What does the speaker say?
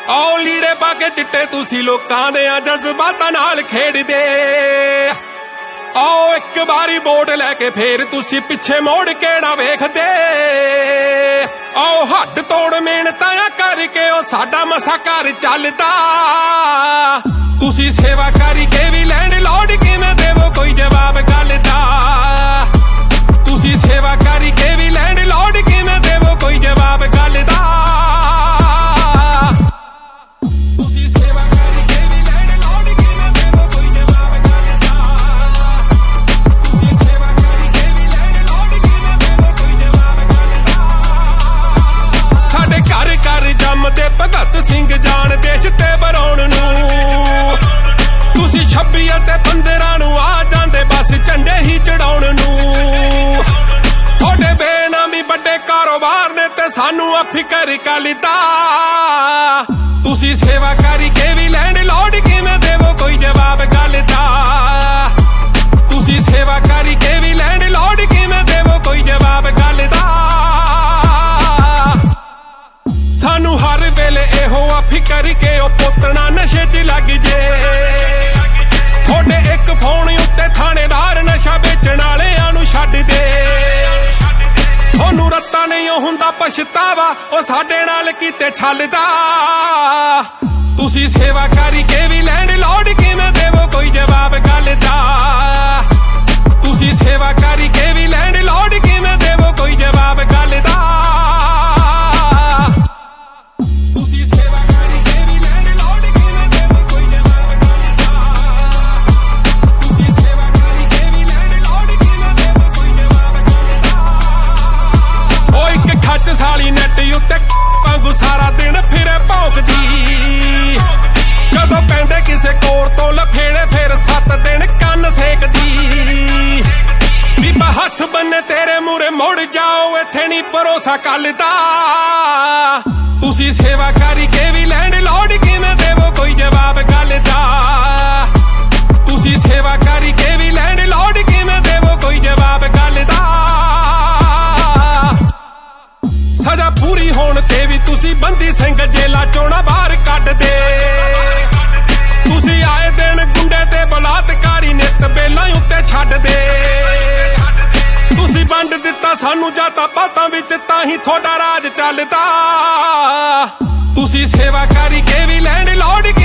ਆਓ ਲੀੜੇ ਪਾ ਕੇ ਚਿੱਟੇ ਤੁਸੀਂ ਲੋਕਾਂ ਦੇ ਜਜ਼ਬਾਤਾਂ ਨਾਲ ਖੇਡਦੇ। ਆਓ ਇੱਕ ਵਾਰੀ ਵੋਟ ਲੈ ਕੇ ਫੇਰ ਤੁਸੀਂ ਪਿੱਛੇ ਮੋੜ ਕੇ ਨਾ ਵੇਖਦੇ। ਆਓ ਹੱਡ ਤੋੜ ਮਿਹਨਤਾਂ ਕਰਕੇ ਉਹ ਸਾਡਾ ਮਸਾ ਘਰ ਚੱਲਦਾ। ਤੁਸੀਂ ਸੇਵਾ ਕਰਕੇ ਵੀ ਲੈਂਡ ਲੋਡ ਕਿਵੇਂ ਦੇਵੋ ਕੋਈ ਜਵਾਬ ਗੱਲ ਦਾ। ਤੁਸੀਂ ਸੇਵਾ ਕਰਕੇ ਵੀ ਲੈਂਡ ਲੋਡ ਕਿਵੇਂ ਦੇਵੋ ਕੋਈ ਜਵਾਬ ਗੱਲ ਦਾ। ਜੰਮਦੇ ਭਗਤ ਸਿੰਘ ਜਾਣ ਦੇਸ਼ ਤੇ ਬਣਾਉਣ ਨੂੰ। ਤੁਸੀਂ 26 ਅਤੇ 15 ਨੂੰ ਆ ਜਾਂਦੇ ਬਸ ਝੰਡੇ ਹੀ ਚੜਾਉਣ ਨੂੰ। ਤੁਹਾਡੇ ਬੇਨਾਮੀ ਵੱਡੇ ਕਾਰੋਬਾਰ ਨੇ ਤੇ ਸਾਨੂੰ ਆ ਫਿਕਰ ਕਲਦਾ। ਤੁਸੀਂ ਸੇਵਾ ਕਰਕੇ ਵੀ ਲੈਂਡ ਲੋਡ ਕਿਵੇਂ ਦੇਵੋ ਕੋਈ ਜਵਾਬ ਗੱਲ ਦਾ। ਤੁਸੀਂ ਸੇਵਾ ਕਰਕੇ ਵੀ ਲੈਂਡ ਲੋਡ ਕਿਵੇਂ ਦੇਵੋ ਕੋਈ ਜਵਾਬ ਗੱਲ ਦਾ। ਸਾਨੂੰ ਹਰ ਵੇਲੇ ਇਹੋ ਆ ਫਿਕਰ ਕੇ ਉਹ ਪੋਤਣਾ ਨਸ਼ੇ 'ਚ ਲੱਗ ਜੇ। ਤੁਹਾਡੇ ਇੱਕ ਫੋਨ ਉੱਤੇ ਥਾਣੇਦਾਰ ਨਸ਼ਾ ਵੇਚਣ ਵਾਲਿਆਂ ਨੂੰ ਛੱਡ ਦੇ। ਤੁਹਾਨੂੰ ਰੱਤਾ ਨਹੀਂ ਹੁੰਦਾ ਪਛਤਾਵਾ ਉਹ ਸਾਡੇ ਨਾਲ ਕੀਤੇ ਛੱਲਦਾ। ਤੁਸੀਂ ਸੇਵਾ ਕਰਕੇ ਵੀ ਲੈਂਡ ਲੋਡ ਕਿਵੇਂ ਦੇਵੋ ਕੋਈ ਜਵਾਬ ਗੱਲ ਦਾ। ਤੁਸੀਂ ਸੇਵਾ ਕਰਕੇ ਵੀ ਲੈਂਡ ਲੋਡ ਕਿਵੇਂ ਦੇਵੋ ਕੋਈ ਜਵਾਬ ਗੱਲ ਦਾ। ਸਾਲੀ ਨੈਟ ਉੱਤੇ ਵਾਂਗੂ ਸਾਰਾ ਦਿਨ ਫਿਰੇ ਭੌਂਕਦੀ। ਜਦੋਂ ਪੈਂਦੇ ਕਿਸੇ ਕੋਰ ਤੋਂ ਲਫੇੜੇ ਫਿਰ 7 ਦਿਨ ਕੰਨ ਸੇਕਦੀ। ਬੀਬਾ ਹੱਥ ਬੰਨੇ ਤੇਰੇ ਮੂਰੇ ਮੁੜ ਜਾਓ ਇੱਥੇ ਨਹੀਂ ਭਰੋਸਾ ਕੱਲਦਾ। ਤੁਸੀਂ ਸੇਵਾ ਕਰਕੇ ਵੀ ਲੈਂਡ ਲੋਡ ਕਿਵੇਂ ਦੇਵੋ ਕੋਈ ਜਵਾਬ ਗੱਲ ਦਾ। ਤੁਸੀਂ ਸੇਵਾ ਕਰਕੇ ਵੀ ਲੈਂਡ ਲੋਡ ਕਿਵੇਂ ਦੇਵੋ ਕੋਈ ਜਵਾਬ ਗੱਲ ਦਾ। ਸਜ਼ਾ ਪੂਰੀ ਹੋਣ ਤੇ ਵੀ ਤੁਸੀਂ ਬੰਦੀ ਸਿੰਘ ਜੇਲਾਂ ਚੋਂ ਨਾ ਬਾਹਰ ਕੱਢਦੇ। ਤੁਸੀਂ ਆਏ ਦਿਨ ਗੁੰਡੇ ਤੇ ਬਲਾਤਕਾਰੀ ਨਿੱਤ ਬੇਲਾਂ ਉੱਤੇ ਛੱਡਦੇ। ਤੁਸੀਂ ਵੰਡ ਦਿੱਤਾ ਸਾਨੂੰ ਜਾਤਾਂ ਪਾਤਾਂ ਵਿੱਚ ਤਾਂ ਹੀ ਤੁਹਾਡਾ ਰਾਜ ਚੱਲਦਾ। ਤੁਸੀਂ ਸੇਵਾ ਕਰਕੇ ਵੀ ਲੈਂਡ ਲੋਡ